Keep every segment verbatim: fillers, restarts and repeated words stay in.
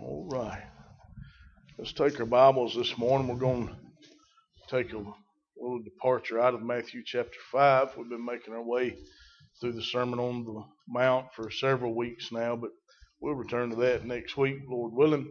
All right. Let's take our Bibles this morning. We're going to take a little departure out of Matthew chapter five. We've been making our way through the Sermon on the Mount for several weeks now, but we'll return to that next week, Lord willing.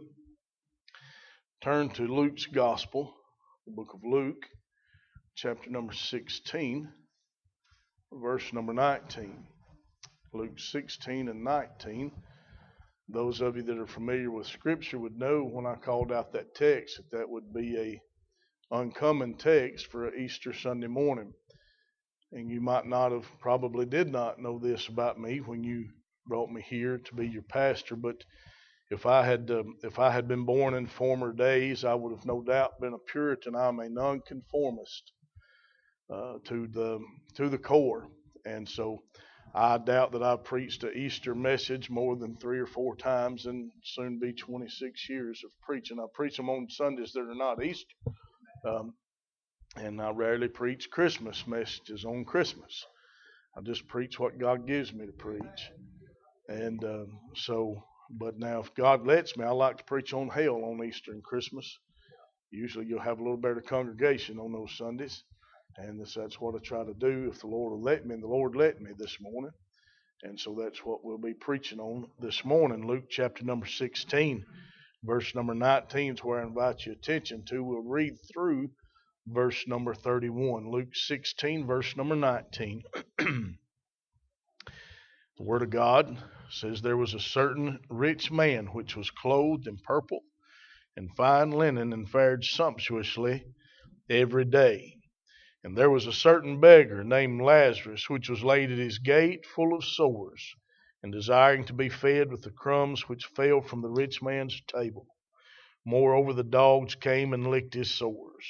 Turn to Luke's Gospel, the book of Luke, chapter number sixteen, verse number nineteen. Luke sixteen and nineteen. Those of you that are familiar with Scripture would know when I called out that text that that would be a uncommon text for an Easter Sunday morning. And you might not have, probably did not know this about me when you brought me here to be your pastor. But if I had uh, if I had been born in former days, I would have no doubt been a Puritan. I'm a nonconformist uh, to the to the core, and so I doubt that I've preached an Easter message more than three or four times in soon be twenty-six years of preaching. I preach them on Sundays that are not Easter. Um, and I rarely preach Christmas messages on Christmas. I just preach what God gives me to preach. And um, so, but now if God lets me, I like to preach on hell on Easter and Christmas. Usually you'll have a little better congregation on those Sundays. And this, that's what I try to do if the Lord will let me. And the Lord let me this morning. And so that's what we'll be preaching on this morning. Luke chapter number sixteen, verse number nineteen is where I invite your attention to. We'll read through verse number thirty-one. Luke sixteen, verse number nineteen. The Word of God says, "There was a certain rich man which was clothed in purple and fine linen and fared sumptuously every day. And there was a certain beggar named Lazarus, which was laid at his gate full of sores, and desiring to be fed with the crumbs which fell from the rich man's table. Moreover, the dogs came and licked his sores.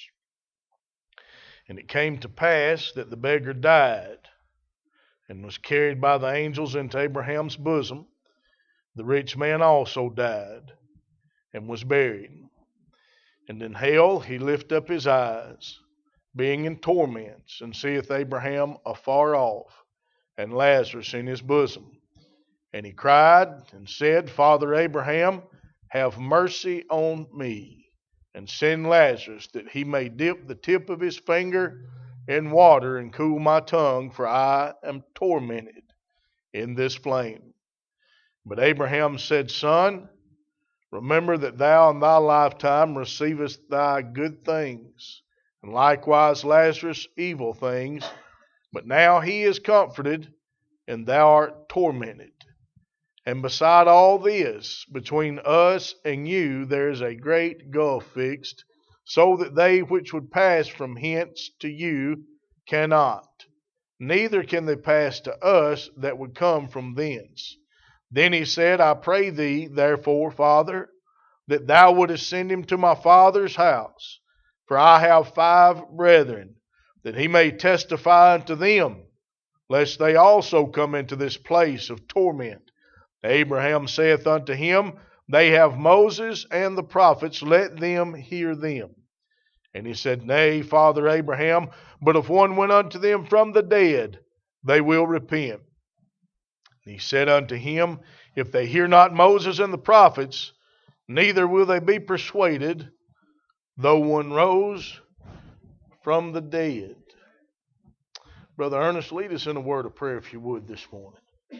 And it came to pass that the beggar died, and was carried by the angels into Abraham's bosom. The rich man also died, and was buried. And in hell he lift up his eyes, being in torments, and seeth Abraham afar off, and Lazarus in his bosom. And he cried and said, Father Abraham, have mercy on me, and send Lazarus, that he may dip the tip of his finger in water, and cool my tongue, for I am tormented in this flame. But Abraham said, Son, remember that thou in thy lifetime receivest thy good things, and likewise Lazarus evil things. But now he is comforted, and thou art tormented. And beside all this, between us and you there is a great gulf fixed, so that they which would pass from hence to you cannot, neither can they pass to us that would come from thence. Then he said, I pray thee, therefore, Father, that thou wouldest send him to my father's house. For I have five brethren, that he may testify unto them, lest they also come into this place of torment. Abraham saith unto him, They have Moses and the prophets, let them hear them. And he said, Nay, Father Abraham, but if one went unto them from the dead, they will repent. And he said unto him, If they hear not Moses and the prophets, neither will they be persuaded, though one rose from the dead." Brother Ernest, lead us in a word of prayer if you would this morning.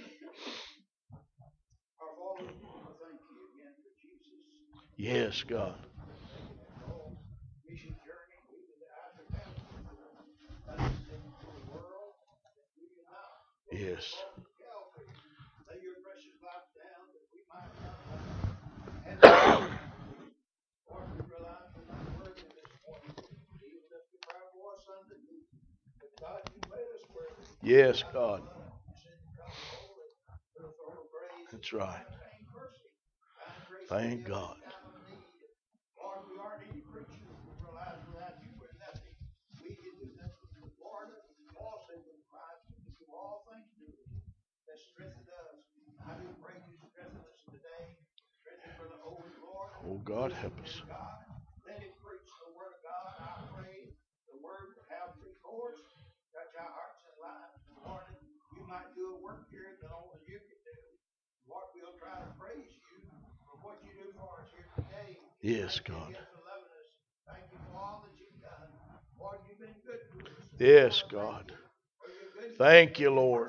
Yes, God. Yes. Yes, God. That's right. Thank God. Oh, God, help us. You might do a work here that only you can do. Lord, we'll try to praise you Yes, God. Yes, God. Thank you, Lord.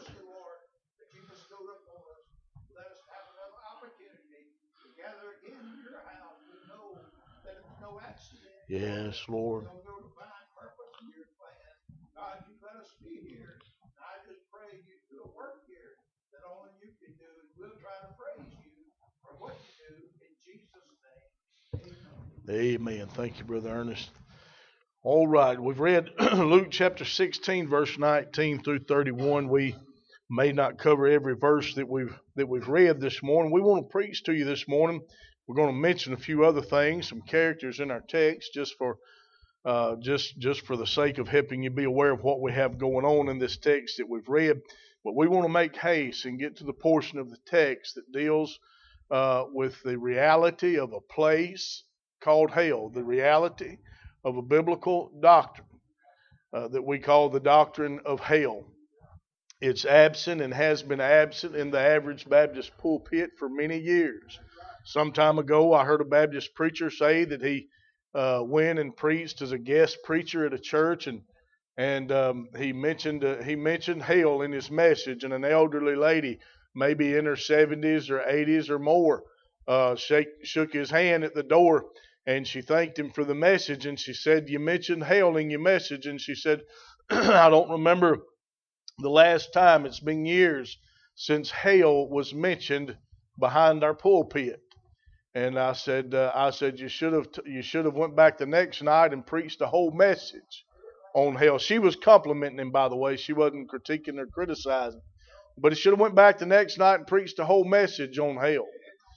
Yes, Lord. Amen. Thank you, Brother Ernest. All right, we've read Luke chapter sixteen, verse nineteen through thirty-one. We may not cover every verse that we've that we've read this morning. We want to preach to you this morning. We're going to mention a few other things, some characters in our text, just for uh, just just for the sake of helping you be aware of what we have going on in this text that we've read. But we want to make haste and get to the portion of the text that deals uh, with the reality of a place called hell, the reality of a biblical doctrine uh, that we call the doctrine of hell. It's absent and has been absent in the average Baptist pulpit for many years. Some time ago, I heard a Baptist preacher say that he uh, went and preached as a guest preacher at a church, and and um, he mentioned uh, he mentioned hell in his message, and an elderly lady, maybe in her seventies or eighties or more, uh, shake, shook his hand at the door. And she thanked him for the message, and she said, "You mentioned hell in your message." And she said, "I don't remember the last time. It's been years since hell was mentioned behind our pulpit." And I said, uh, "I said you should have t- you should have went back the next night and preached the whole message on hell." She was complimenting him, by the way. She wasn't critiquing or criticizing, but he should have went back the next night and preached the whole message on hell.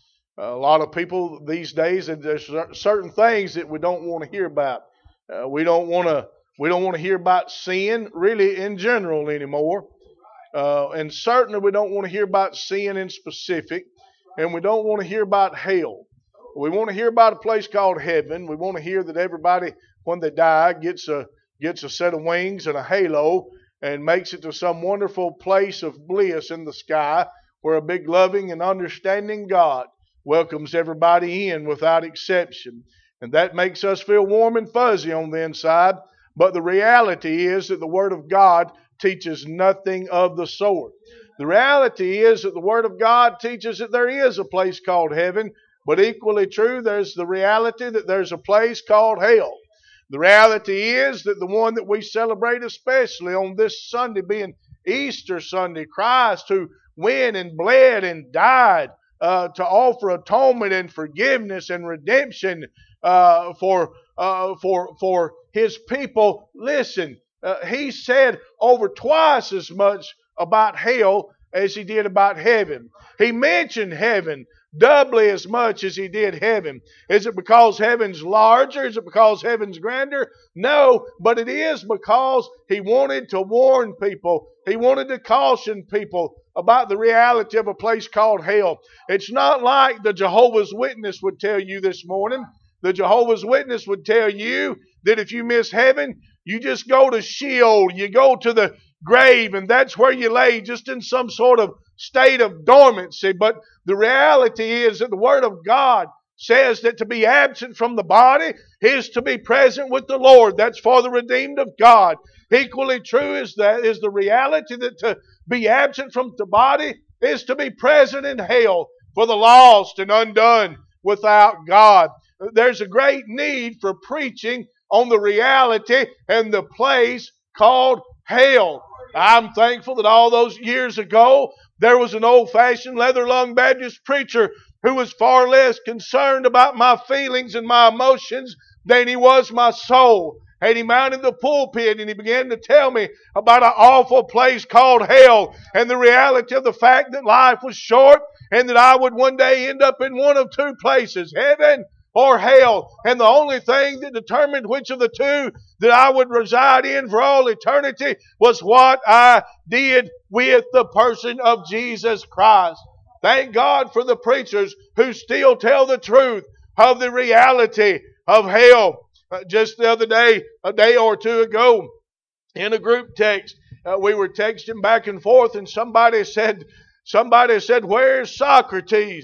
A lot of people these days, there's certain things that we don't want to hear about. Uh, we don't want to. We don't want to hear about sin, really, in general anymore. Uh, and certainly, we don't want to hear about sin in specific, and we don't want to hear about hell. We want to hear about a place called heaven. We want to hear that everybody, when they die, gets a gets a set of wings and a halo, and makes it to some wonderful place of bliss in the sky, where a big, loving, and understanding God welcomes everybody in without exception. And that makes us feel warm and fuzzy on the inside. But the reality is that the Word of God teaches nothing of the sort. The reality is that the Word of God teaches that there is a place called heaven. But equally true, there's the reality that there's a place called hell. The reality is that the one that we celebrate especially on this Sunday being Easter Sunday, Christ who went and bled and died Uh, to offer atonement and forgiveness and redemption uh, for uh, for for His people. Listen, uh, He said over twice as much about hell as He did about heaven. He mentioned heaven doubly as much as He did heaven. Is it because heaven's larger? Is it because heaven's grander? No, but it is because He wanted to warn people. He wanted to caution people about the reality of a place called hell. It's not like the Jehovah's Witness would tell you this morning. The Jehovah's Witness would tell you that if you miss heaven, you just go to Sheol, you go to the grave, and that's where you lay, just in some sort of state of dormancy. But the reality is that the Word of God says that to be absent from the body is to be present with the Lord. That's for the redeemed of God. Equally true is that is the reality that to be absent from the body is to be present in hell for the lost and undone without God. There's a great need for preaching on the reality and the place called hell. I'm thankful that all those years ago there was an old-fashioned leather-lung Baptist preacher who was far less concerned about my feelings and my emotions than he was my soul. And he mounted the pulpit and he began to tell me about an awful place called hell and the reality of the fact that life was short and that I would one day end up in one of two places, heaven or hell. And the only thing that determined which of the two that I would reside in for all eternity was what I did with the person of Jesus Christ. Thank God for the preachers who still tell the truth of the reality of hell. Uh, just the other day, a day or two ago, in a group text, uh, we were texting back and forth, and somebody said, somebody said, "Where's Socrates?"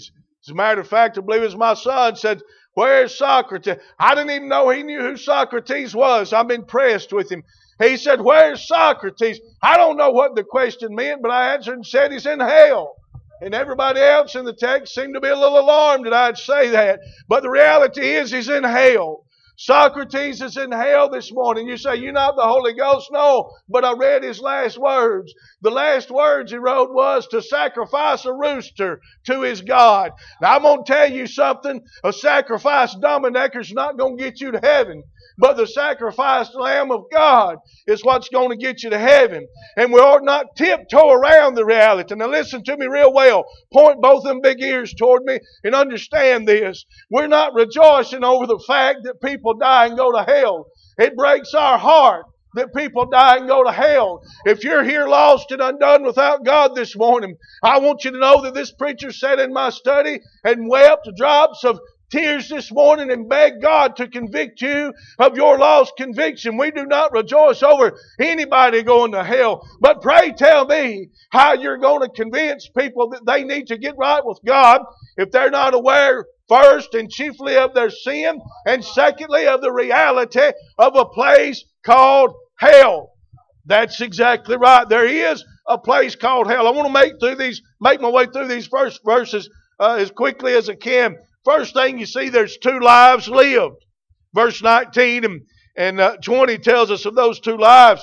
As a matter of fact, I believe it was my son said, "Where's Socrates?" I didn't even know he knew who Socrates was. I'm impressed with him. He said, "Where's Socrates?" I don't know what the question meant, but I answered and said, "He's in hell." And everybody else in the text seemed to be a little alarmed that I'd say that. But the reality is he's in hell. Socrates is in hell this morning. You say, "You're not the Holy Ghost." No, but I read his last words. The last words he wrote was to sacrifice a rooster to his God. Now I'm going to tell you something. A sacrificed Dominicker's not going to get you to heaven. But the sacrificed Lamb of God is what's going to get you to heaven. And we ought not tiptoe around the reality. Now listen to me real well. Point both them big ears toward me and understand this. We're not rejoicing over the fact that people die and go to hell. It breaks our heart that people die and go to hell. If you're here lost and undone without God this morning, I want you to know that this preacher sat in my study and wept drops of tears this morning and beg God to convict you of your lost conviction. We do not rejoice over anybody going to hell. But pray tell me how you're going to convince people that they need to get right with God if they're not aware first and chiefly of their sin, and secondly of the reality of a place called hell. That's exactly right. There is a place called hell. I want to make through these, make my way through these first verses uh, as quickly as I can. First thing you see, there's two lives lived. Verse nineteen and, and uh, twenty tells us of those two lives.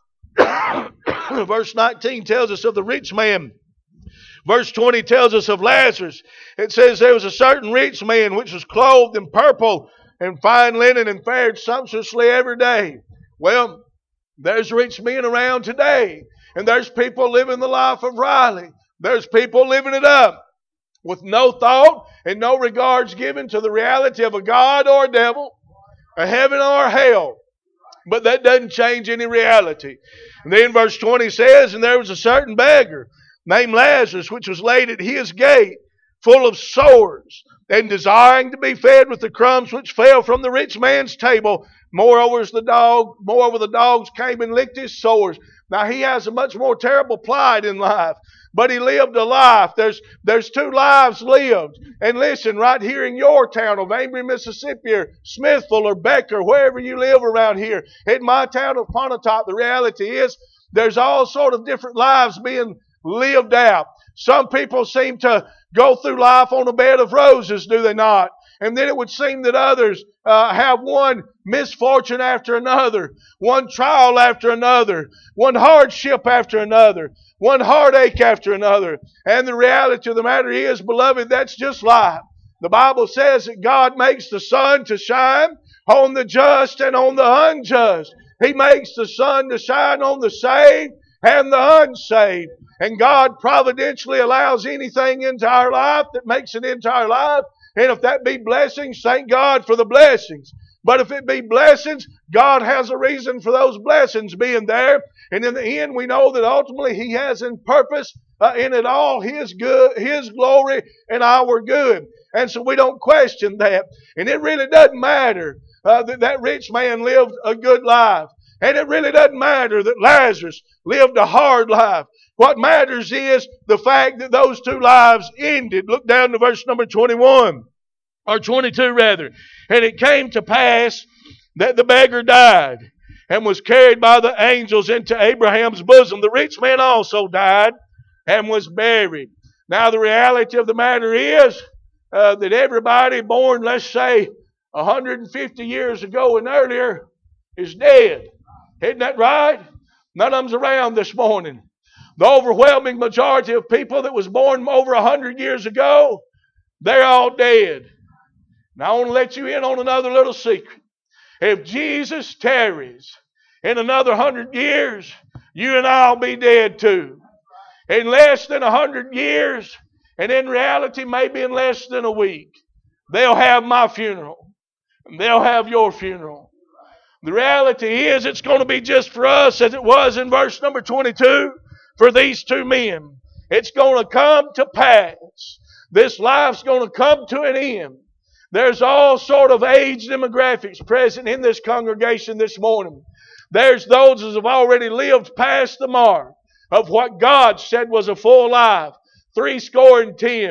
Verse nineteen tells us of the rich man. Verse twenty tells us of Lazarus. It says there was a certain rich man which was clothed in purple and fine linen and fared sumptuously every day. Well, there's rich men around today. And there's people living the life of Riley. There's people living it up with no thought and no regards given to the reality of a God or a devil, a heaven or a hell. But that doesn't change any reality. And then verse twenty says, "And there was a certain beggar named Lazarus, which was laid at his gate, full of sores, and desiring to be fed with the crumbs which fell from the rich man's table. Moreover, as the dog, moreover the dogs came and licked his sores." Now he has a much more terrible plight in life. But he lived a life. There's, there's two lives lived. And listen, right here in your town of Ambry, Mississippi, or Smithville, or Becker, wherever you live around here, in my town of Pontotoc, the reality is there's all sort of different lives being lived out. Some people seem to go through life on a bed of roses, do they not? And then it would seem that others uh, have one misfortune after another, one trial after another, one hardship after another, one heartache after another. And the reality of the matter is, beloved, that's just life. The Bible says that God makes the sun to shine on the just and on the unjust. He makes the sun to shine on the saved and the unsaved. And God providentially allows anything into our life that makes it into our life. And if that be blessings, thank God for the blessings. But if it be blessings, God has a reason for those blessings being there. And in the end, we know that ultimately He has in purpose uh, in it all His good, His glory, and our good. And so we don't question that. And it really doesn't matter uh, that that rich man lived a good life. And it really doesn't matter that Lazarus lived a hard life. What matters is the fact that those two lives ended. Look down to verse number twenty-one. Or twenty-two rather. "And it came to pass that the beggar died and was carried by the angels into Abraham's bosom. The rich man also died and was buried." Now the reality of the matter is uh, that everybody born, let's say, one hundred fifty years ago and earlier is dead. Isn't that right? None of them's around this morning. The overwhelming majority of people that was born over one hundred years ago, they're all dead. Now I want to let you in on another little secret. If Jesus tarries in another hundred years, you and I will be dead too. In less than a hundred years, and in reality maybe in less than a week, they'll have my funeral. And they'll have your funeral. The reality is it's going to be just for us as it was in verse number twenty-two for these two men. It's going to come to pass. This life's going to come to an end. There's all sort of age demographics present in this congregation this morning. There's those that have already lived past the mark of what God said was a full life. Three score and ten.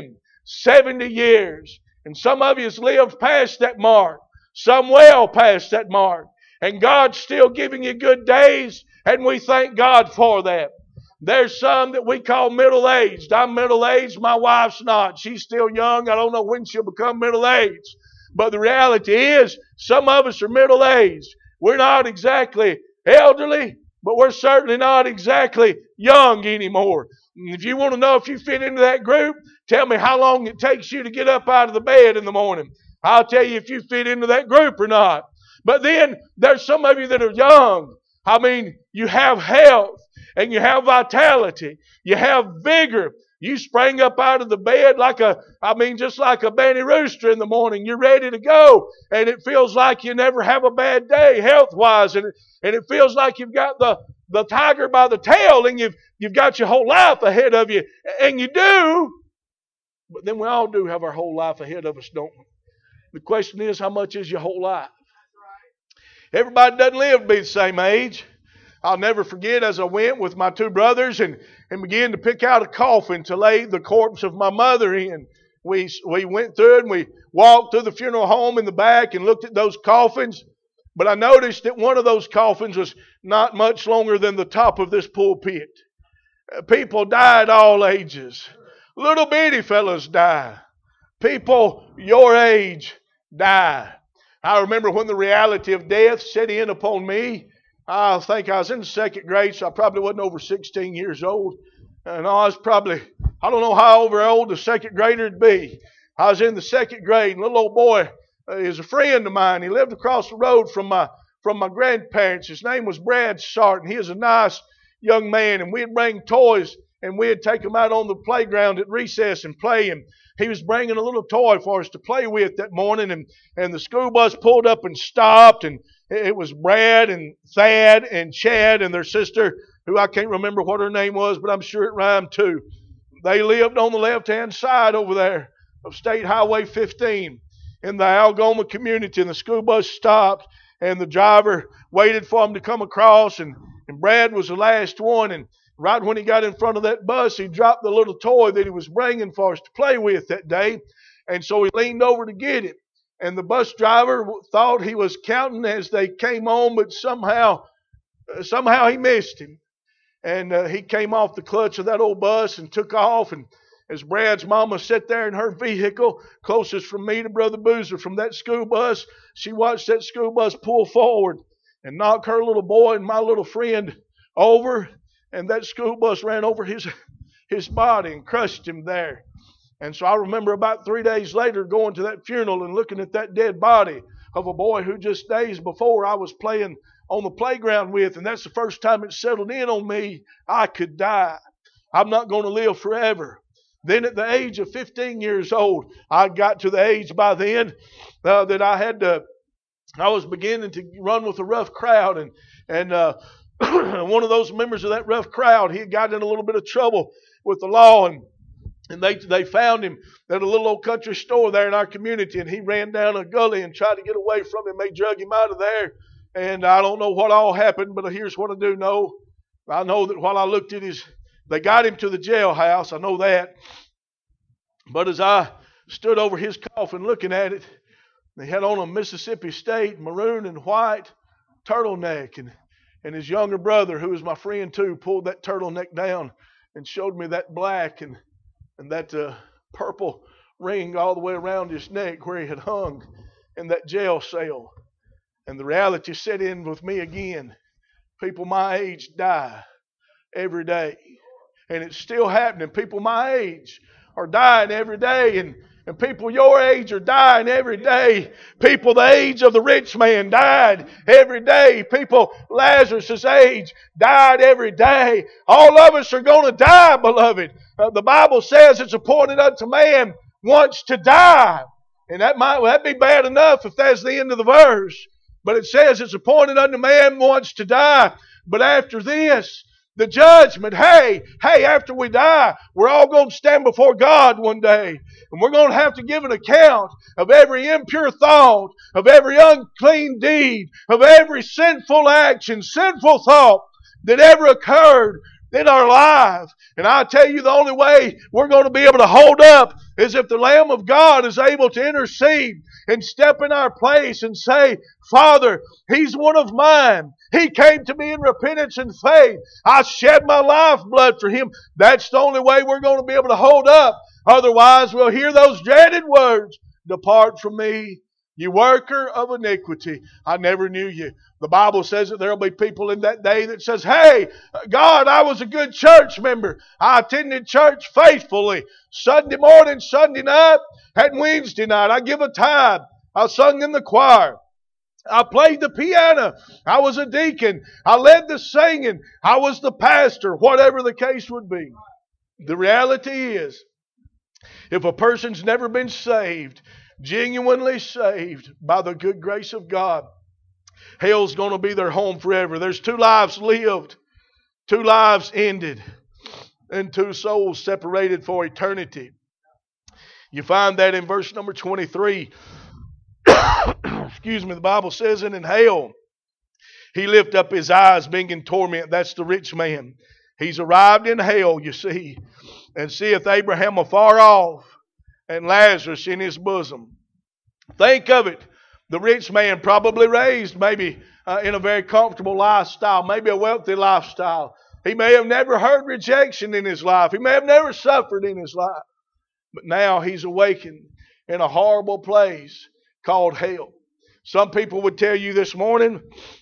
seventy years. And some of you has lived past that mark. Some well past that mark. And God's still giving you good days, and we thank God for that. There's some that we call middle-aged. I'm middle-aged. My wife's not. She's still young. I don't know when she'll become middle-aged. But the reality is, some of us are middle-aged. We're not exactly elderly, but we're certainly not exactly young anymore. If you want to know if you fit into that group, tell me how long it takes you to get up out of the bed in the morning. I'll tell you if you fit into that group or not. But then there's some of you that are young. I mean, you have health and you have vitality. You have vigor. You sprang up out of the bed like a, I mean, just like a banty rooster in the morning. You're ready to go. And it feels like you never have a bad day health-wise. And, and it feels like you've got the, the tiger by the tail and you've, you've got your whole life ahead of you. And you do. But then we all do have our whole life ahead of us, don't we? The question is, how much is your whole life? Everybody doesn't live to be the same age. I'll never forget as I went with my two brothers and, and began to pick out a coffin to lay the corpse of my mother in. We, we went through it and we walked through the funeral home in the back and looked at those coffins. But I noticed that one of those coffins was not much longer than the top of this pulpit. People die at all ages. Little bitty fellas die. People your age die. I remember when the reality of death set in upon me. I think I was in the second grade, so I probably wasn't over sixteen years old. And I was probably, I don't know how over old the second grader would be. I was in the second grade, and a little old boy uh, is a friend of mine. He lived across the road from my from my grandparents. His name was Brad Sarton. He was a nice young man, and we'd bring toys, and we'd take him out on the playground at recess and play him. He was bringing a little toy for us to play with that morning, and, and the school bus pulled up and stopped, and it was Brad and Thad and Chad and their sister, who I can't remember what her name was, but I'm sure it rhymed too. They lived on the left-hand side over there of State Highway fifteen in the Algoma community, and the school bus stopped, and the driver waited for them to come across, and, and Brad was the last one, and right when he got in front of that bus, he dropped the little toy that he was bringing for us to play with that day. And so he leaned over to get it. And the bus driver thought he was counting as they came on, but somehow, uh, somehow he missed him. And uh, he came off the clutch of that old bus and took off. And as Brad's mama sat there in her vehicle, closest from me to Brother Boozer from that school bus, she watched that school bus pull forward and knock her little boy and my little friend over. And that school bus ran over his, his body and crushed him there. And so I remember about three days later going to that funeral and looking at that dead body of a boy who just days before I was playing on the playground with. And that's the first time it settled in on me. I could die. I'm not going to live forever. Then at the age of fifteen years old, I got to the age by then uh, that I had to, I was beginning to run with a rough crowd. And, and, uh, one of those members of that rough crowd, he had got in a little bit of trouble with the law, and and they they found him at a little old country store there in our community, and he ran down a gully and tried to get away from him. They drug him out of there, and I don't know what all happened, but here's what I do know. I know that while I looked at his, they got him to the jailhouse, I know that. But as I stood over his coffin looking at it, they had on a Mississippi State maroon and white turtleneck, and And his younger brother, who was my friend too, pulled that turtleneck down and showed me that black and, and that uh, purple ring all the way around his neck where he had hung in that jail cell. And the reality set in with me again. People my age die every day. And it's still happening. People my age are dying every day. And And people your age are dying every day. People the age of the rich man died every day. People Lazarus' age died every day. All of us are going to die, beloved. Uh, the Bible says it's appointed unto man once to die. And that might well, that'd be bad enough if that's the end of the verse. But it says it's appointed unto man once to die. But after this, the judgment, hey, hey, after we die, we're all going to stand before God one day. And we're going to have to give an account of every impure thought, of every unclean deed, of every sinful action, sinful thought that ever occurred in our life. And I tell you, the only way we're going to be able to hold up is if the Lamb of God is able to intercede and step in our place and say, Father, He's one of mine. He came to me in repentance and faith. I shed my lifeblood for Him. That's the only way we're going to be able to hold up. Otherwise, we'll hear those dreaded words, depart from me, you worker of iniquity. I never knew you. The Bible says that there will be people in that day that says, hey, God, I was a good church member. I attended church faithfully. Sunday morning, Sunday night, and Wednesday night. I give a tithe. I sung in the choir. I played the piano. I was a deacon. I led the singing. I was the pastor, whatever the case would be. The reality is, if a person's never been saved, genuinely saved by the good grace of God, hell's going to be their home forever. There's two lives lived, two lives ended, and two souls separated for eternity. You find that in verse number twenty-three. Excuse me, the Bible says, and in hell he lift up his eyes, being in torment. That's the rich man. He's arrived in hell, you see, and seeth Abraham afar off, and Lazarus in his bosom. Think of it. The rich man probably raised maybe uh, in a very comfortable lifestyle, maybe a wealthy lifestyle. He may have never heard rejection in his life. He may have never suffered in his life. But now he's awakened in a horrible place called hell. Some people would tell you this morning,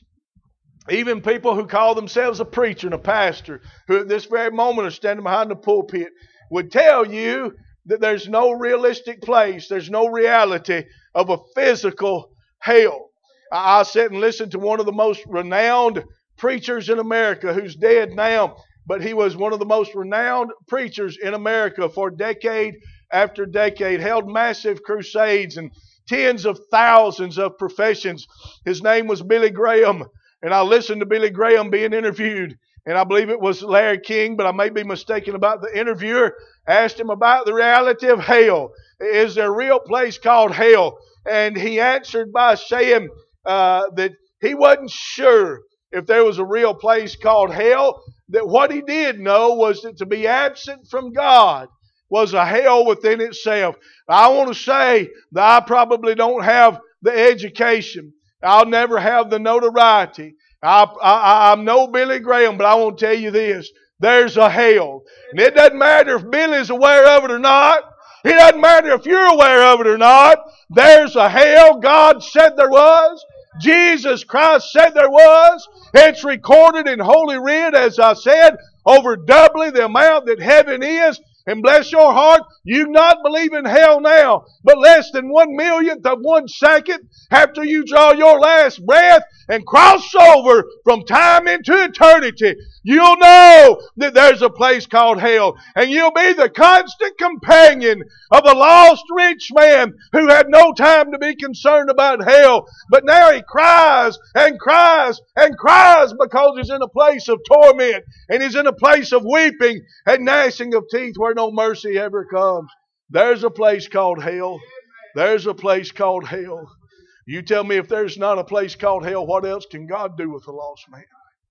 even people who call themselves a preacher and a pastor, who at this very moment are standing behind the pulpit, would tell you that there's no realistic place, there's no reality of a physical hell. I sat and listened to one of the most renowned preachers in America, who's dead now, but he was one of the most renowned preachers in America for decade after decade, held massive crusades and tens of thousands of professions. His name was Billy Graham, and I listened to Billy Graham being interviewed, and I believe it was Larry King, but I may be mistaken about the interviewer. Asked him about the reality of hell. Is there a real place called hell? And he answered by saying uh, that he wasn't sure if there was a real place called hell. That what he did know was that to be absent from God was a hell within itself. I want to say that I probably don't have the education. I'll never have the notoriety. I, I, I'm no Billy Graham, but I want to tell you this. There's a hell. And it doesn't matter if Billy's aware of it or not. It doesn't matter if you're aware of it or not. There's a hell. God said there was. Jesus Christ said there was. It's recorded in Holy Writ, as I said, over doubly the amount that heaven is. And bless your heart, you not believe in hell now, but less than one millionth of one second after you draw your last breath and cross over from time into eternity, you'll know that there's a place called hell. And you'll be the constant companion of a lost rich man who had no time to be concerned about hell. But now he cries and cries and cries because he's in a place of torment, and he's in a place of weeping and gnashing of teeth where no mercy ever comes. There's a place called hell. There's a place called hell. You tell me, if there's not a place called hell, what else can God do with a lost man?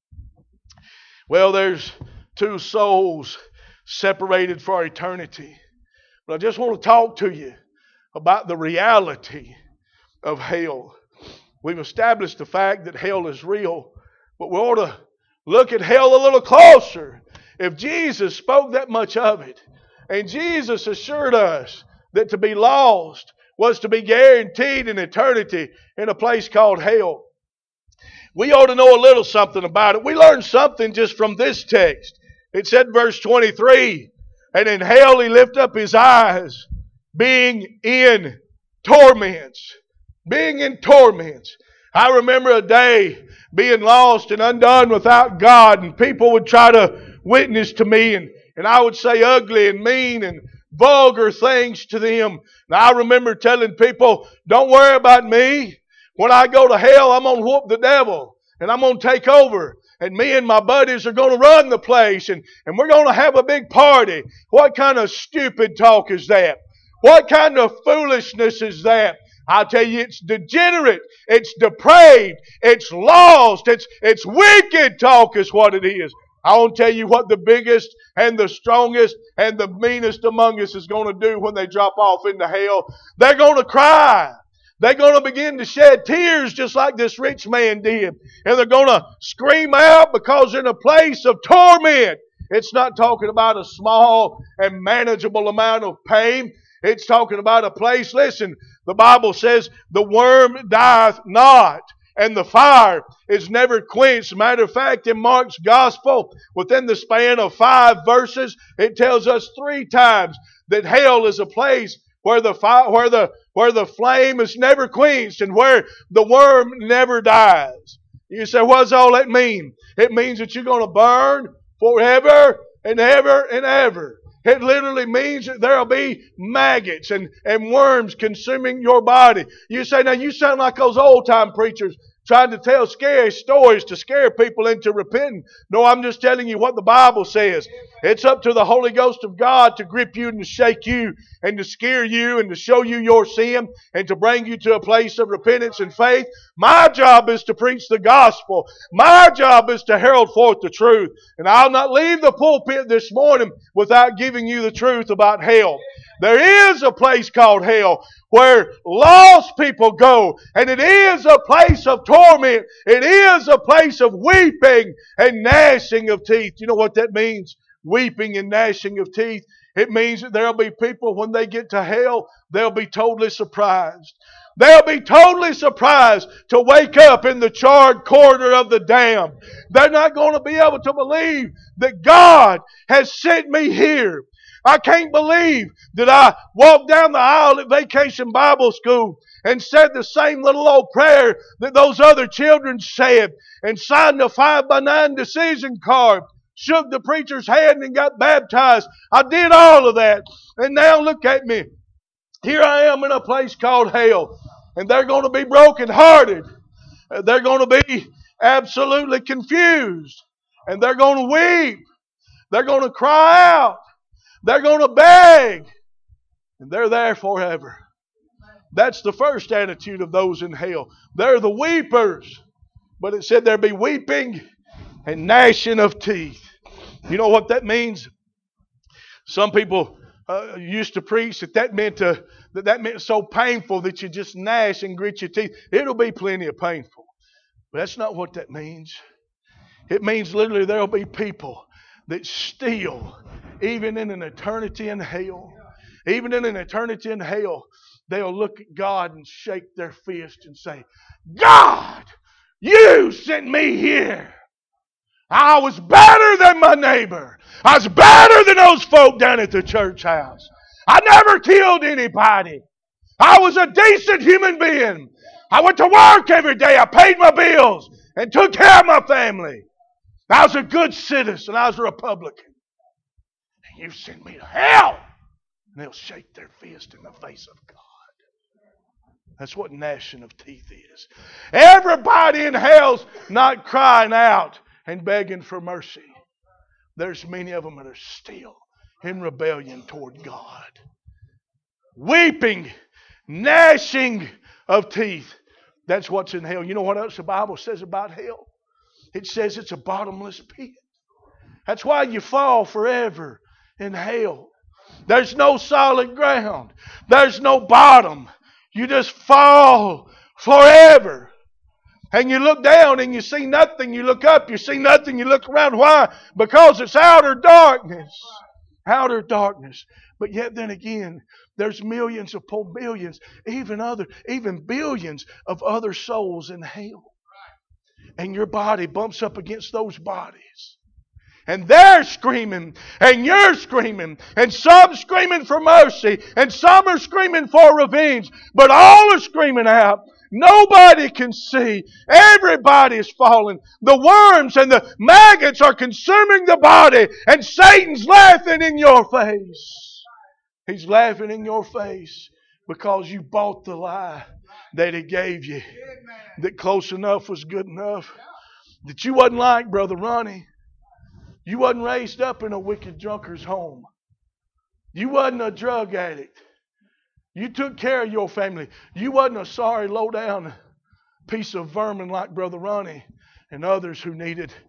Well, there's two souls separated for eternity. But I just want to talk to you about the reality of hell. We've established the fact that hell is real, but we ought to look at hell a little closer. If Jesus spoke that much of it, and Jesus assured us that to be lost was to be guaranteed an eternity in a place called hell, we ought to know a little something about it. We learned something just from this text. It said, verse twenty-three, and in hell he lift up his eyes, being in torments. Being in torments. I remember a day being lost and undone without God, and people would try to witness to me, and, and I would say ugly and mean and vulgar things to them. And I remember telling people, don't worry about me. When I go to hell, I'm going to whoop the devil, and I'm going to take over. And me and my buddies are going to run the place, and, and we're going to have a big party. What kind of stupid talk is that? What kind of foolishness is that? I tell you, it's degenerate, it's depraved, it's lost, it's, it's wicked talk is what it is. I want to tell you what the biggest and the strongest and the meanest among us is going to do when they drop off into hell. They're going to cry. They're going to begin to shed tears just like this rich man did. And they're going to scream out because they're in a place of torment. It's not talking about a small and manageable amount of pain. It's talking about a place, listen, the Bible says, the worm dieth not, and the fire is never quenched. Matter of fact, in Mark's Gospel, within the span of five verses, it tells us three times that hell is a place where the fire, where the where the flame is never quenched and where the worm never dies. You say, what does all that mean? It means that you're going to burn forever and ever and ever. It literally means that there'll be maggots and, and worms consuming your body. You say, now you sound like those old-time preachers trying to tell scary stories to scare people into repenting. No, I'm just telling you what the Bible says. It's up to the Holy Ghost of God to grip you and to shake you and to scare you and to show you your sin and to bring you to a place of repentance and faith. My job is to preach the gospel. My job is to herald forth the truth. And I'll not leave the pulpit this morning without giving you the truth about hell. There is a place called hell where lost people go, and it is a place of torment. It is a place of weeping and gnashing of teeth. You know what that means? Weeping and gnashing of teeth. It means that there'll be people, when they get to hell, they'll be totally surprised. They'll be totally surprised to wake up in the charred corridor of the damned. They're not going to be able to believe that God has sent me here. I can't believe that I walked down the aisle at Vacation Bible School and said the same little old prayer that those other children said and signed a five by nine decision card, shook the preacher's hand and got baptized. I did all of that. And now look at me. Here I am in a place called hell. And they're going to be brokenhearted. They're going to be absolutely confused. And they're going to weep. They're going to cry out. They're going to beg. And they're there forever. That's the first attitude of those in hell. They're the weepers. But it said there'd be weeping and gnashing of teeth. You know what that means? Some people uh, used to preach that that meant to, that that meant so painful that you just gnash and grit your teeth. It'll be plenty of painful. But that's not what that means. It means literally there'll be people that still, even in an eternity in hell, even in an eternity in hell, they'll look at God and shake their fist and say, God, you sent me here. I was better than my neighbor. I was better than those folk down at the church house. I never killed anybody. I was a decent human being. I went to work every day. I paid my bills and took care of my family. I was a good citizen. I was a Republican. And you sent me to hell. And they'll shake their fist in the face of God. That's what gnashing of teeth is. Everybody in hell's not crying out and begging for mercy. There's many of them that are still in rebellion toward God. Weeping, gnashing of teeth. That's what's in hell. You know what else the Bible says about hell? It says it's a bottomless pit. That's why you fall forever in hell. There's no solid ground. There's no bottom. You just fall forever. And you look down and you see nothing. You look up, you see nothing. You look around. Why? Because it's outer darkness. Outer darkness. But yet then again, there's millions upon billions, even other, even billions of other souls in hell. And your body bumps up against those bodies. And they're screaming, and you're screaming, and some screaming for mercy, and some are screaming for revenge. But all are screaming out. Nobody can see. Everybody is falling. The worms and the maggots are consuming the body, and Satan's laughing in your face. He's laughing in your face because you bought the lie that he gave you. That close enough was good enough. That you wasn't like Brother Ronnie. You wasn't raised up in a wicked drunkard's home. You wasn't a drug addict. You took care of your family. You wasn't a sorry, low-down piece of vermin like Brother Ronnie and others who needed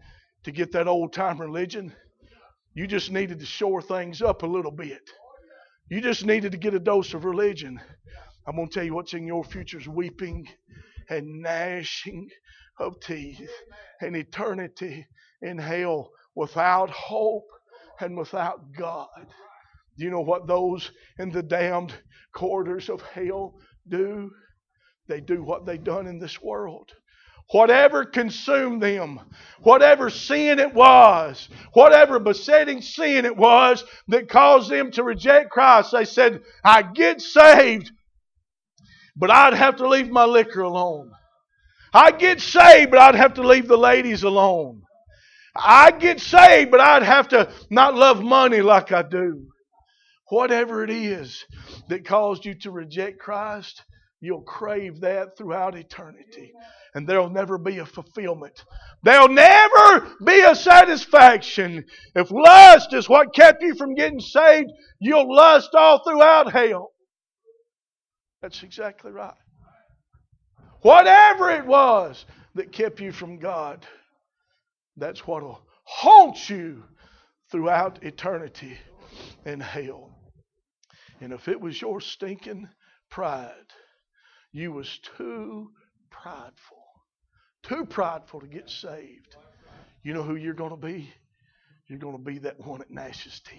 to get that old time religion. You just needed to shore things up a little bit. You just needed to get a dose of religion. I'm going to tell you what's in your future is weeping and gnashing of teeth and eternity in hell without hope and without God. Do you know what those in the damned corridors of hell do? They do what they done in this world. Whatever consumed them, whatever sin it was, whatever besetting sin it was that caused them to reject Christ, they said, I get saved, but I'd have to leave my liquor alone. I get saved, but I'd have to leave the ladies alone. I get saved, but I'd have to not love money like I do. Whatever it is that caused you to reject Christ, you'll crave that throughout eternity. And there'll never be a fulfillment. There'll never be a satisfaction. If lust is what kept you from getting saved, you'll lust all throughout hell. That's exactly right. Whatever it was that kept you from God, that's what will haunt you throughout eternity in hell. And if it was your stinking pride, you was too prideful. Too prideful to get saved. You know who you're going to be? You're going to be that one that gnashes teeth.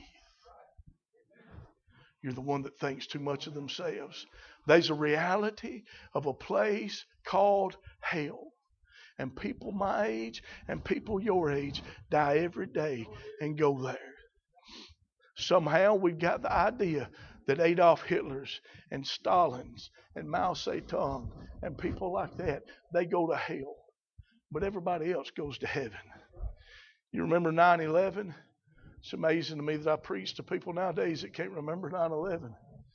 You're the one that thinks too much of themselves. There's a reality of a place called hell. And people my age and people your age die every day and go there. Somehow we've got the idea that Adolf Hitler's and Stalin's and Mao Zedong and people like that, they go to hell. But everybody else goes to heaven. You remember nine eleven? It's amazing to me that I preach to people nowadays that can't remember nine eleven.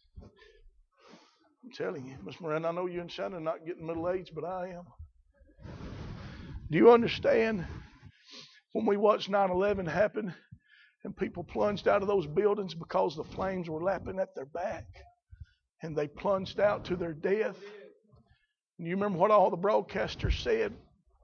I'm telling you, Miss Miranda, I know you and Shannon are not getting middle-aged, but I am. Do you understand? When we watched nine eleven happen and people plunged out of those buildings because the flames were lapping at their back and they plunged out to their death. And you remember what all the broadcasters said?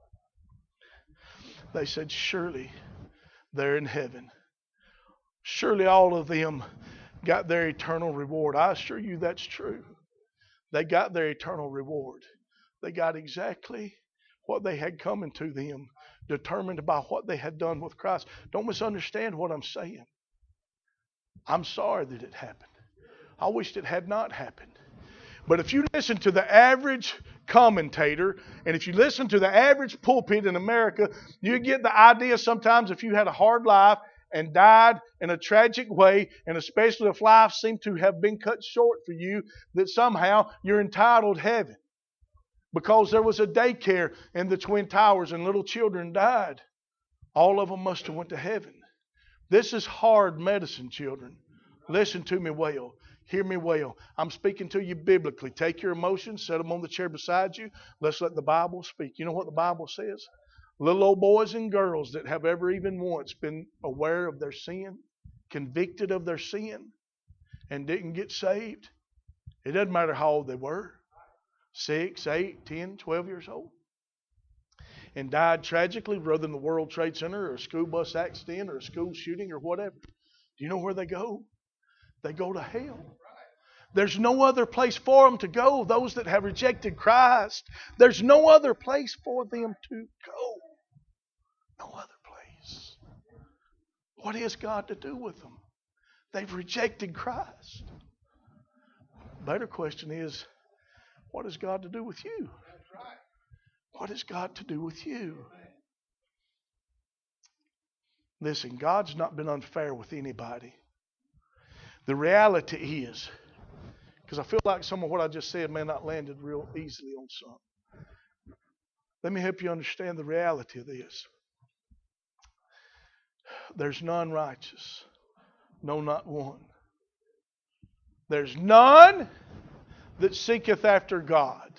They said, surely they're in heaven. Surely all of them got their eternal reward. I assure you that's true. They got their eternal reward. They got exactly what they had coming to them, determined by what they had done with Christ. Don't misunderstand what I'm saying. I'm sorry that it happened. I wished it had not happened. But if you listen to the average commentator, and if you listen to the average pulpit in America, you get the idea sometimes if you had a hard life and died in a tragic way, and especially if life seemed to have been cut short for you, that somehow you're entitled to heaven. Because there was a daycare in the Twin Towers and little children died. All of them must have went to heaven. This is hard medicine, children. Listen to me well. Hear me well. I'm speaking to you biblically. Take your emotions, set them on the chair beside you. Let's let the Bible speak. You know what the Bible says? Little old boys and girls that have ever even once been aware of their sin, convicted of their sin, and didn't get saved. It doesn't matter how old they were. Six, eight, ten, twelve years old. And died tragically, rather than the World Trade Center or a school bus accident or a school shooting or whatever. Do you know where they go? They go to hell. There's no other place for them to go. Those that have rejected Christ, there's no other place for them to go. No other place. What is God to do with them? They've rejected Christ. Better question is, what is God to do with you? What is God to do with you? Listen, God's not been unfair with anybody. The reality is, because I feel like some of what I just said may not landed real easily on some. Let me help you understand the reality of this. There's none righteous. No, not one. There's none that seeketh after God.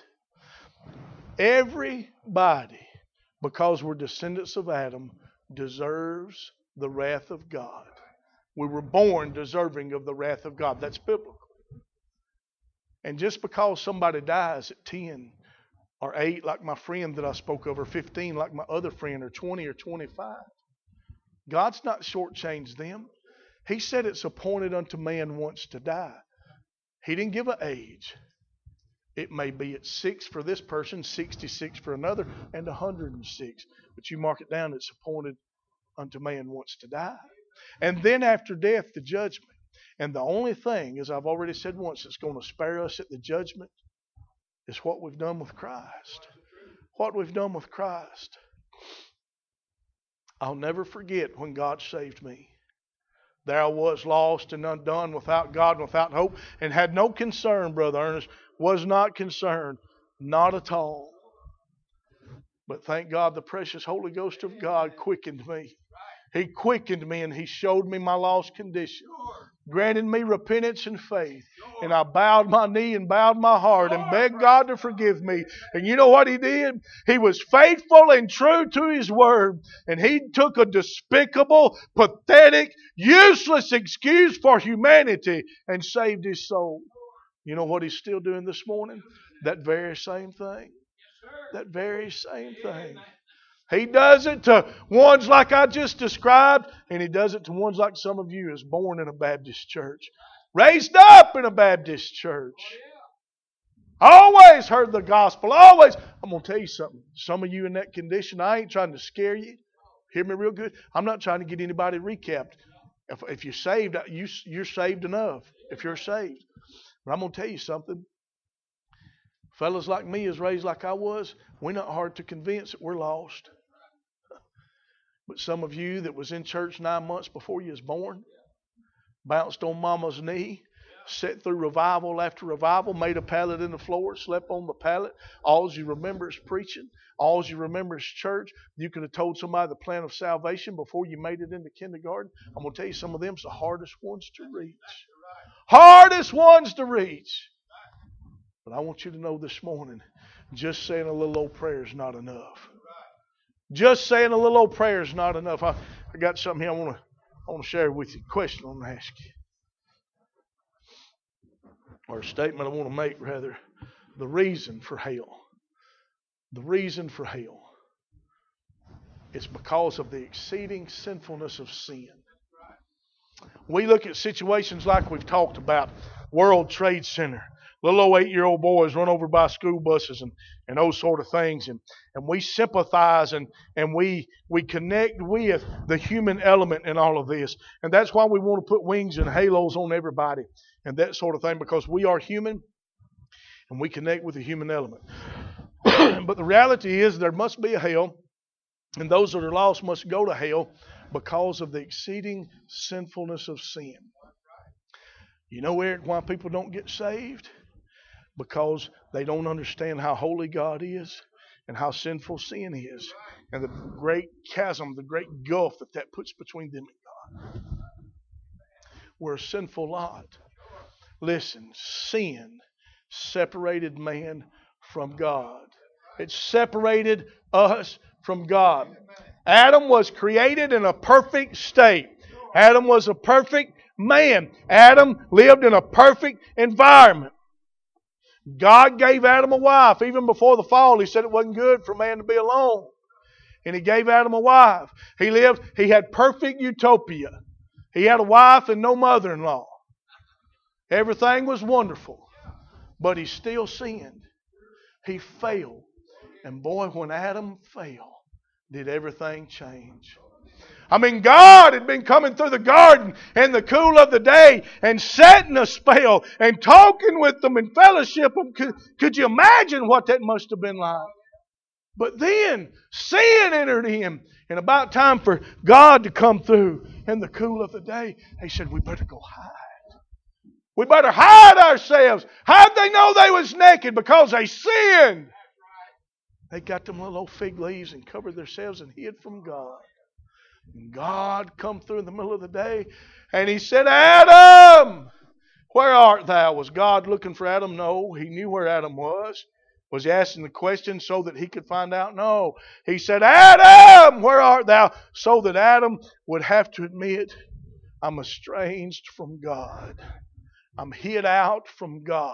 Everybody, because we're descendants of Adam, deserves the wrath of God. We were born deserving of the wrath of God. That's biblical. And just because somebody dies at ten or eight, like my friend that I spoke of, or fifteen, like my other friend, or twenty or twenty-five, God's not shortchanged them. He said it's appointed unto man once to die. He didn't give an age. It may be at six for this person, sixty-six for another, and one hundred six. But you mark it down, it's appointed unto man once to die. And then after death, the judgment. And the only thing, as I've already said once, that's going to spare us at the judgment is what we've done with Christ. What we've done with Christ. I'll never forget when God saved me. There I was, lost and undone, without God and without hope, and had no concern, Brother Ernest, was not concerned, not at all. But thank God the precious Holy Ghost of God quickened me. He quickened me and He showed me my lost condition. Granted me repentance and faith. And I bowed my knee and bowed my heart and begged God to forgive me. And you know what He did? He was faithful and true to His word. And He took a despicable, pathetic, useless excuse for humanity and saved His soul. You know what He's still doing this morning? That very same thing. That very same thing. He does it to ones like I just described, and He does it to ones like some of you is born in a Baptist church. Raised up in a Baptist church. Always heard the gospel. Always. I'm going to tell you something. Some of you in that condition, I ain't trying to scare you. Hear me real good. I'm not trying to get anybody recapped. If, if you're saved, you, you're saved enough. If you're saved. But I'm going to tell you something. Fellas like me is raised like I was. We're not hard to convince that we're lost. But some of you that was in church nine months before you was born, bounced on mama's knee, sat through revival after revival, made a pallet in the floor, slept on the pallet. All you remember is preaching. All you remember is church. You could have told somebody the plan of salvation before you made it into kindergarten. I'm going to tell you, some of them's the hardest ones to reach. Hardest ones to reach. But I want you to know this morning, just saying a little old prayer is not enough. Just saying a little old prayer is not enough. I, I got something here I want to I want to share with you. A question I want to ask you. Or a statement I want to make, rather. The reason for hell. The reason for hell. It's because of the exceeding sinfulness of sin. We look at situations like we've talked about. World Trade Center. Little old eight-year-old boys run over by school buses and, and those sort of things. And, and we sympathize and, and we we connect with the human element in all of this. And that's why we want to put wings and halos on everybody and that sort of thing, because we are human and we connect with the human element. But the reality is there must be a hell, and those that are lost must go to hell because of the exceeding sinfulness of sin. You know, Eric, why people don't get saved? Because they don't understand how holy God is and how sinful sin is and the great chasm, the great gulf that that puts between them and God. We're a sinful lot. Listen, sin separated man from God. It separated us from God. Adam was created in a perfect state. Adam was a perfect man. Adam lived in a perfect environment. God gave Adam a wife. Even before the fall, He said it wasn't good for man to be alone. And He gave Adam a wife. He lived, he had perfect utopia. He had a wife and no mother-in-law. Everything was wonderful. But he still sinned. He failed. And boy, when Adam failed, did everything change. I mean, God had been coming through the garden in the cool of the day and setting a spell and talking with them and fellowship. Could, could you imagine what that must have been like? But then sin entered in, and about time for God to come through in the cool of the day, He said, we better go hide. We better hide ourselves. How'd they know they was naked? Because they sinned. They got them little old fig leaves and covered themselves and hid from God. And God come through in the middle of the day and He said, Adam, where art thou? Was God looking for Adam? No, He knew where Adam was. Was He asking the question so that He could find out? No. He said, Adam, where art thou? So that Adam would have to admit, I'm estranged from God. I'm hid out from God.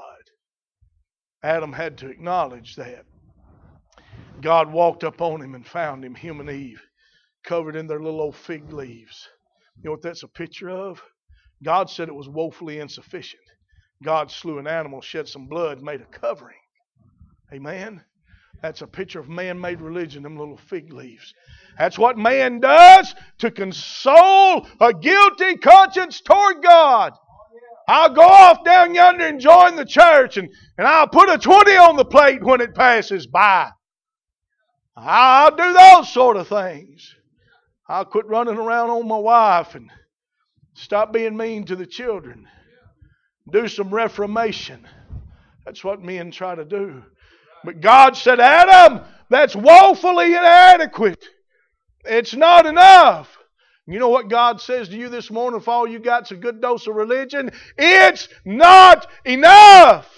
Adam had to acknowledge that. God walked up on him and found him, him and Eve, covered in their little old fig leaves. You know what that's a picture of? God said it was woefully insufficient. God slew an animal, shed some blood, made a covering. Amen? That's a picture of man-made religion, them little fig leaves. That's what man does to console a guilty conscience toward God. I'll go off down yonder and join the church, and, and I'll put a twenty on the plate when it passes by. I'll do those sort of things. I'll quit running around on my wife and stop being mean to the children. Do some reformation. That's what men try to do. But God said, Adam, that's woefully inadequate. It's not enough. You know what God says to you this morning? If all you got's a good dose of religion, it's not enough.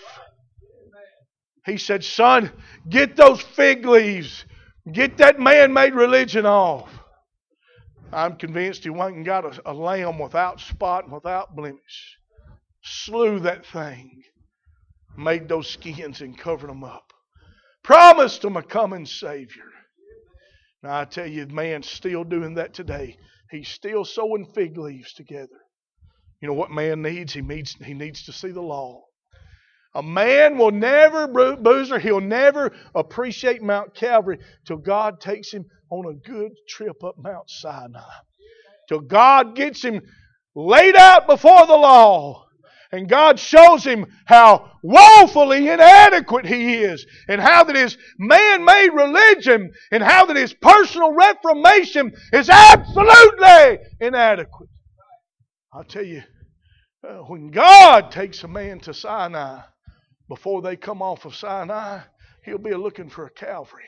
He said, son, get those fig leaves. Get that man-made religion off. I'm convinced he went and got a, a lamb without spot and without blemish. Slew that thing. Made those skins and covered them up. Promised them a coming Savior. Now I tell you, man's still doing that today. He's still sewing fig leaves together. You know what man needs? He needs, he needs to see the law. A man will never, Boozer, he'll never appreciate Mount Calvary till God takes him on a good trip up Mount Sinai. Till God gets him laid out before the law. And God shows him how woefully inadequate he is. And how that his man-made religion and how that his personal reformation is absolutely inadequate. I'll tell you, uh, when God takes a man to Sinai, before they come off of Sinai, he'll be looking for a Calvary.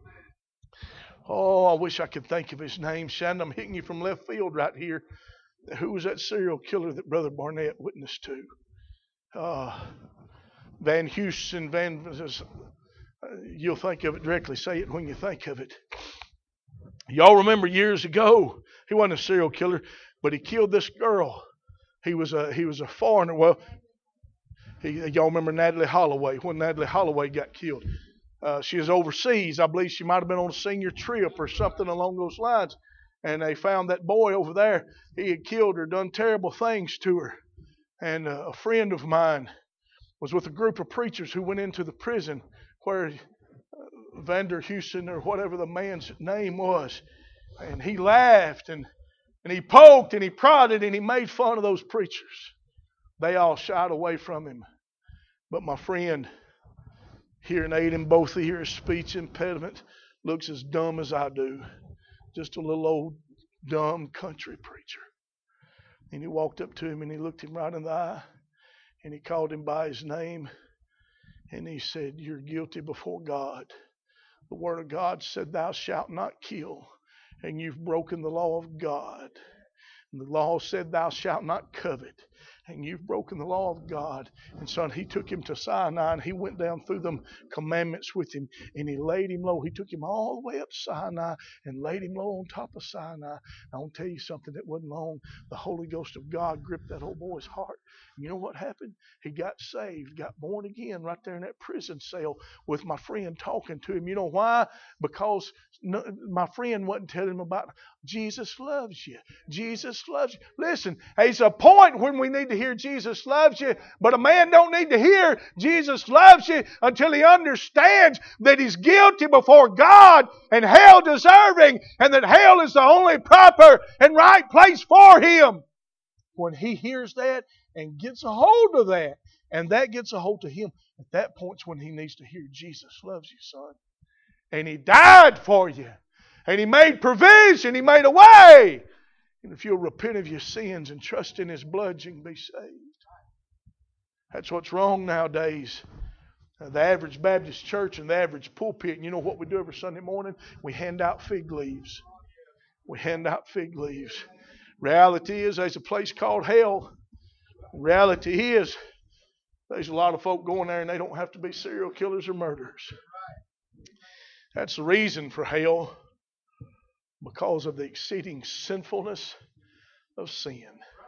Oh, I wish I could think of his name. Shannon, I'm hitting you from left field right here. Who was that serial killer that Brother Barnett witnessed to? Uh, Van Houston, Van, uh, you'll think of it directly. Say it when you think of it. Y'all remember years ago, he wasn't a serial killer, but he killed this girl. He was a, he was a foreigner. Well, he, y'all remember Natalie Holloway, when Natalie Holloway got killed. Uh, she was overseas. I believe she might have been on a senior trip or something along those lines. And they found that boy over there. He had killed her, done terrible things to her. And uh, a friend of mine was with a group of preachers who went into the prison where uh, Vander Houston or whatever the man's name was. And he laughed and, and he poked and he prodded and he made fun of those preachers. They all shied away from him. But my friend, hearing aid in both ears, speech impediment, looks as dumb as I do. Just a little old dumb country preacher. And he walked up to him and he looked him right in the eye and he called him by his name and he said, you're guilty before God. The word of God said, thou shalt not kill, and you've broken the law of God. And the law said, thou shalt not covet, and you've broken the law of God. And son, he took him to Sinai and he went down through them commandments with him and he laid him low. He took him all the way up Sinai and laid him low on top of Sinai. I want to tell you something that wasn't long. The Holy Ghost of God gripped that old boy's heart. You know what happened? He got saved, got born again right there in that prison cell with my friend talking to him. You know why? Because no, my friend wasn't telling him about Jesus loves you. Jesus loves you. Listen, there's a point when we need to hear Jesus loves you, but a man don't need to hear Jesus loves you until he understands that he's guilty before God and hell deserving, and that hell is the only proper and right place for him. When he hears that and gets a hold of that, and that gets a hold of him, at that point's when he needs to hear Jesus loves you, son. And he died for you. And he made provision. He made a way. And if you'll repent of your sins and trust in his blood, you can be saved. That's what's wrong nowadays. Uh, the average Baptist church and the average pulpit, and you know what we do every Sunday morning? We hand out fig leaves. We hand out fig leaves. Reality is there's a place called hell. Reality is there's a lot of folk going there and they don't have to be serial killers or murderers. That's the reason for hell. Because of the exceeding sinfulness of sin.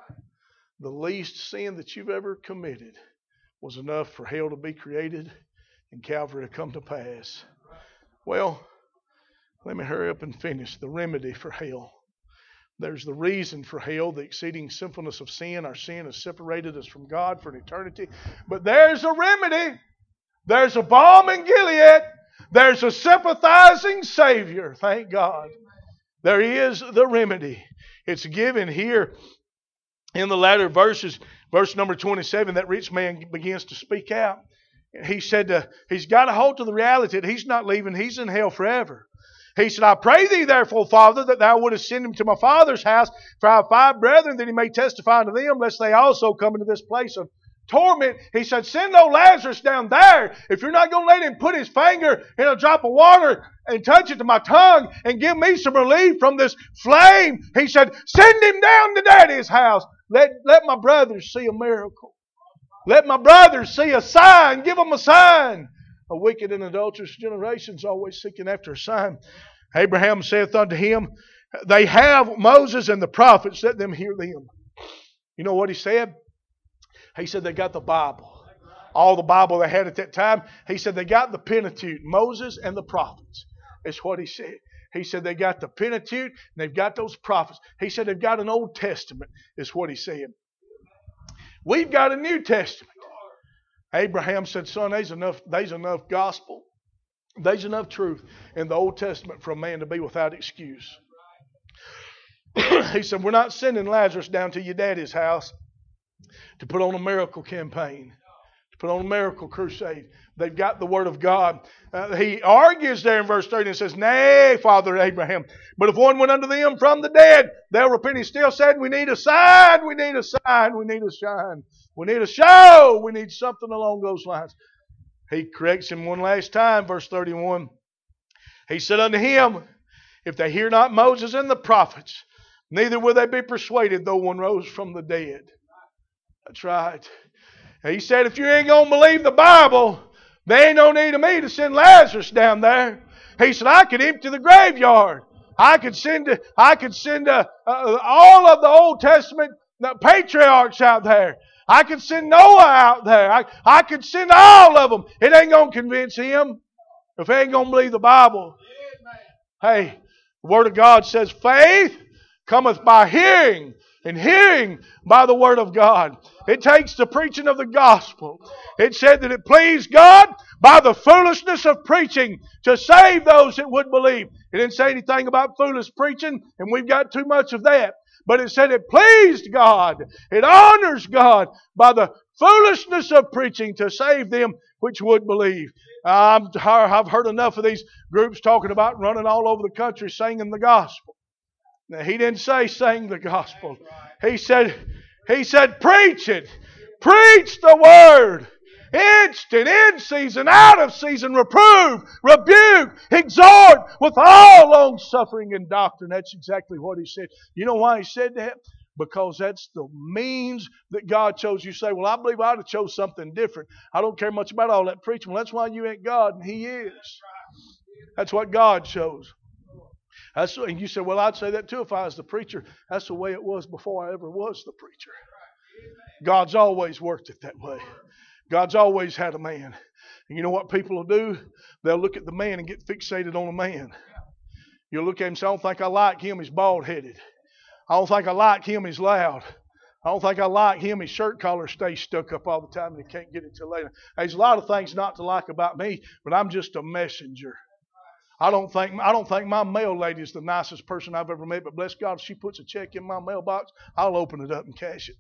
The least sin that you've ever committed was enough for hell to be created and Calvary to come to pass. Well, Let me hurry up and finish. The remedy for hell. There's the reason for hell, the exceeding sinfulness of sin. Our sin has separated us from God for an eternity. But there's a remedy. There's a balm in Gilead. There's a sympathizing Savior. Thank God. There is the remedy. It's given here in the latter verses. Verse number twenty-seven, that rich man begins to speak out. He said uh, he's got a hold of the reality that he's not leaving. He's in hell forever. He said, I pray thee therefore, Father, that thou wouldest send him to my father's house, for I have five brethren, that he may testify unto them, lest they also come into this place of torment. He said, send old Lazarus down there. If you're not going to let him put his finger in a drop of water and touch it to my tongue and give me some relief from this flame, he said, send him down to Daddy's house. Let, let my brothers see a miracle. Let my brothers see a sign. Give them a sign. A wicked and adulterous generation is always seeking after a sign. Abraham saith unto him, they have Moses and the prophets, let them hear them. You know what he said? He said they got the Bible. All the Bible they had at that time. He said they got the Pentateuch, Moses and the prophets. That's what he said. He said they got the Pentateuch and they've got those prophets. He said they've got an Old Testament, is what he said. We've got a New Testament. Abraham said, son, there's enough, there's enough gospel. There's enough truth in the Old Testament for a man to be without excuse. He said, we're not sending Lazarus down to your daddy's house to put on a miracle campaign, to put on a miracle crusade. They've got the Word of God. Uh, he argues there in verse thirty and says, nay, Father Abraham, but if one went unto them from the dead, they'll repent. He still said, we need a sign, we need a sign, we need a sign. We need a show. We need something along those lines. He corrects him one last time, verse thirty-one. He said unto him, if they hear not Moses and the prophets, neither will they be persuaded, though one rose from the dead. That's right. And he said, if you ain't going to believe the Bible, there ain't no need of me to send Lazarus down there. He said, I could empty the graveyard. I could send, I could send uh, uh, all of the Old Testament the patriarchs out there. I could send Noah out there. I, I could send all of them. It ain't going to convince him if he ain't going to believe the Bible. Hey, the Word of God says faith cometh by hearing, and hearing by the Word of God. It takes the preaching of the gospel. It said that it pleased God by the foolishness of preaching to save those that would believe. It didn't say anything about foolish preaching, and we've got too much of that. But it said it pleased God. It honors God by the foolishness of preaching to save them which would believe. Um, I've heard enough of these groups talking about running all over the country singing the gospel. Now, he didn't say sing the gospel. He said, he said preach it. Preach the word. Instant, in season, out of season, reprove, rebuke, exhort with all long suffering and doctrine. That's exactly what he said. You know why he said that? Because that's the means that God chose. You say, well, I believe I'd have chose something different. I don't care much about all that preaching. Well, that's why you ain't God, and He is. That's what God chose. That's, and you say, well, I'd say that too if I was the preacher. That's the way it was before I ever was the preacher. God's always worked it that way. God's always had a man. And you know what people will do? They'll look at the man and get fixated on the man. You'll look at him and say, I don't think I like him, he's bald-headed. I don't think I like him, he's loud. I don't think I like him, his shirt collar stays stuck up all the time and he can't get it till later. There's a lot of things not to like about me, but I'm just a messenger. I don't think I don't think my mail lady is the nicest person I've ever met, but bless God, if she puts a check in my mailbox, I'll open it up and cash it.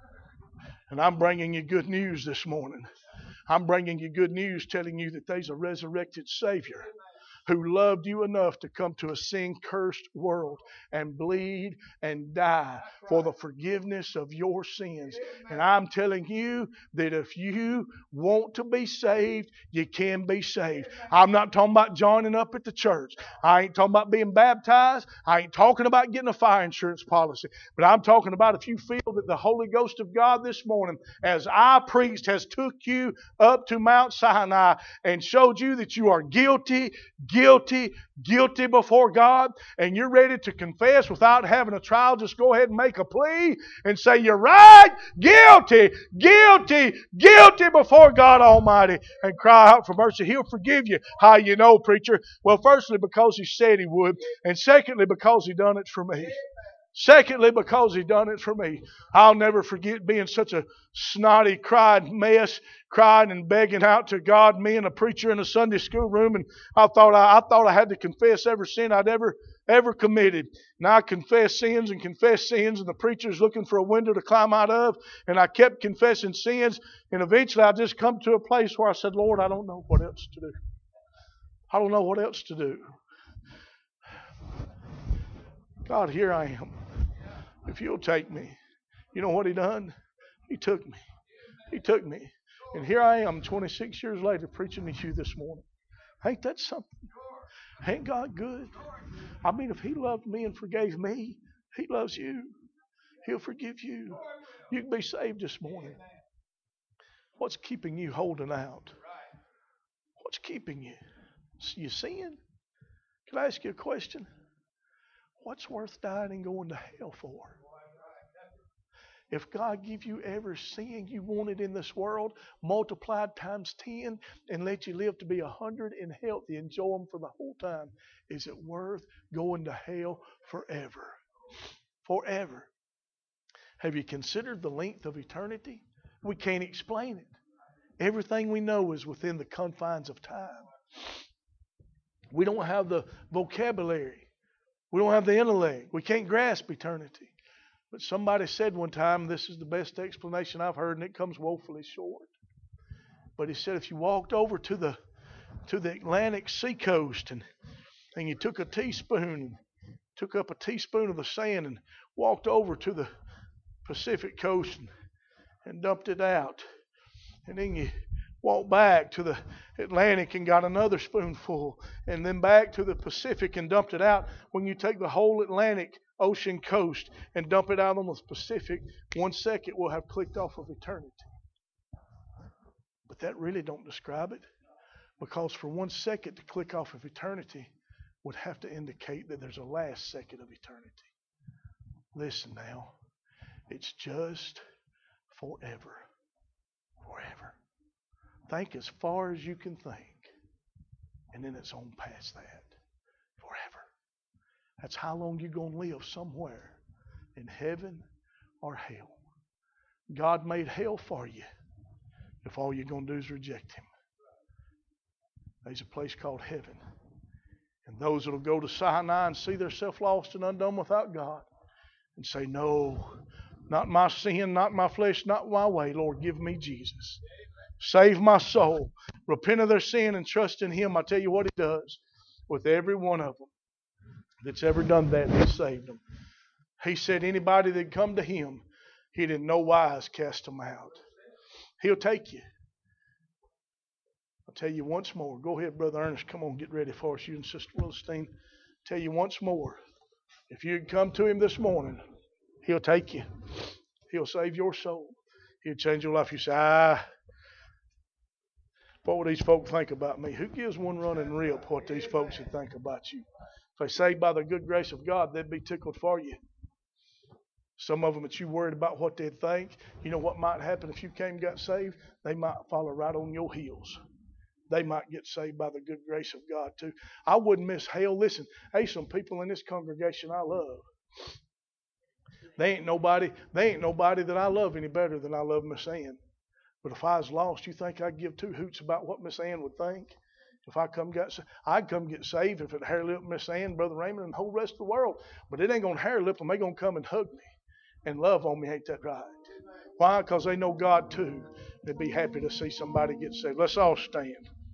And I'm bringing you good news this morning. I'm bringing you good news telling you that there's a resurrected Savior who loved you enough to come to a sin-cursed world and bleed and die for the forgiveness of your sins. And I'm telling you that if you want to be saved, you can be saved. I'm not talking about joining up at the church. I ain't talking about being baptized. I ain't talking about getting a fire insurance policy. But I'm talking about if you feel that the Holy Ghost of God this morning, as I preached, has took you up to Mount Sinai and showed you that you are guilty, guilty, guilty before God, and you're ready to confess without having a trial, just go ahead and make a plea and say, you're right, guilty, guilty, guilty before God Almighty, and cry out for mercy. He'll forgive you. How you know, preacher? Well, firstly, because He said He would, and secondly, because He done it for me. Secondly, because He done it for me. I'll never forget being such a snotty, cried mess, crying and begging out to God, me and a preacher in a Sunday school room, and I thought I, I thought I had to confess every sin I'd ever ever committed. And I confessed sins and confessed sins, and the preacher's looking for a window to climb out of, and I kept confessing sins, and eventually I just come to a place where I said, Lord, I don't know what else to do. I don't know what else to do. God, here I am. If You'll take me. You know what He done? He took me. He took me. And here I am twenty-six years later preaching to you this morning. Ain't that something? Ain't God good? I mean, if He loved me and forgave me, He loves you. He'll forgive you. You can be saved this morning. What's keeping you holding out? What's keeping you? You sin? Can I ask you a question? What's worth dying and going to hell for? If God give you every sin you wanted in this world, multiplied times ten, and let you live to be a hundred and healthy, enjoy them for the whole time, is it worth going to hell forever? Forever. Have you considered the length of eternity? We can't explain it. Everything we know is within the confines of time. We don't have the vocabulary. We don't have the intellect. We can't grasp eternity. But somebody said one time, this is the best explanation I've heard, and it comes woefully short. But he said if you walked over to the to the Atlantic seacoast and, and you took a teaspoon and took up a teaspoon of the sand and walked over to the Pacific coast and, and dumped it out, and then you walked back to the Atlantic and got another spoonful, and then back to the Pacific and dumped it out. When you take the whole Atlantic Ocean coast and dump it out on the Pacific, one second will have clicked off of eternity. But that really don't describe it, because for one second to click off of eternity would have to indicate that there's a last second of eternity. Listen now, it's just forever. Forever. Think as far as you can think, and then it's on past that. Forever. That's how long you're going to live somewhere in heaven or hell. God made hell for you if all you're going to do is reject Him. There's a place called heaven. And those that will go to Sinai and see themselves lost and undone without God and say, no, not my sin, not my flesh, not my way. Lord, give me Jesus. Save my soul. Repent of their sin and trust in Him. I tell you what He does with every one of them that's ever done that. He saved them. He said anybody that come to Him, He'd in no wise cast them out. He'll take you. I'll tell you once more. Go ahead, Brother Ernest. Come on, get ready for us. You and Sister Wilstein. Tell you once more. If you'd come to Him this morning, He'll take you. He'll save your soul. He'll change your life. You say, ah, what would these folk think about me? Who gives one running rip what these folks would think about you? If they say by the good grace of God, they'd be tickled for you. Some of them that you worried about what they'd think, you know what might happen if you came and got saved? They might follow right on your heels. They might get saved by the good grace of God too. I wouldn't miss hell. Listen, hey, some people in this congregation I love. They ain't nobody, they ain't nobody that I love any better than I love Miss Ann. But if I was lost, you think I'd give two hoots about what Miss Ann would think? If I come get, I'd come get saved if it hair lip Miss Ann, Brother Raymond, and the whole rest of the world. But it ain't gonna hair lip them. They gonna come and hug me and love on me. Ain't that right? Why? Because they know God too. They'd be happy to see somebody get saved. Let's all stand.